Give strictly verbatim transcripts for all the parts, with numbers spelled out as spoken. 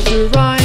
close your eyes.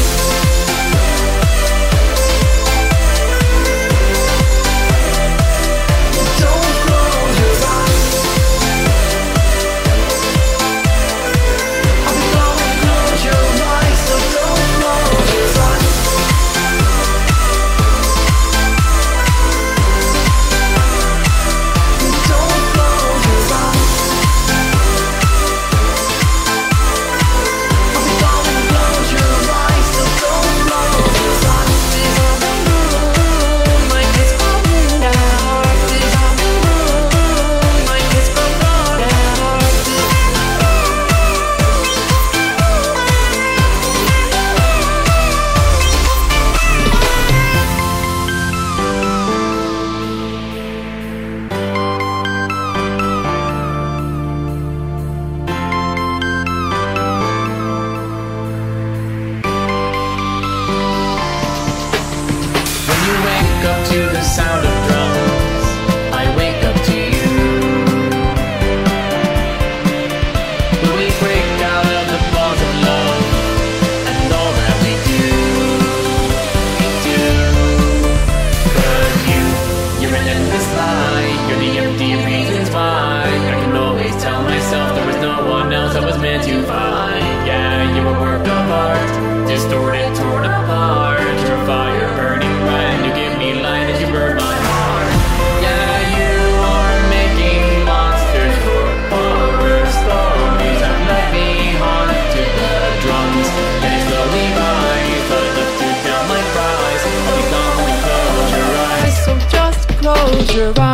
Up to the sound of drums, I wake up to you. When we break out of the bonds of love and all that we do, we do. Cause you, you're an endless lie, you're the empty reasons why. I can always tell myself there was no one else I was meant to find. Yeah, you're a work of art, distorted, torn apart. You're a fire burning bright and you give me light as you burn my heart. Yeah, you are making monsters for horror stories that let me haunt to the drums. And you slowly rise, but lift you down like fries. I'll be gone when you close your eyes. So just close your eyes.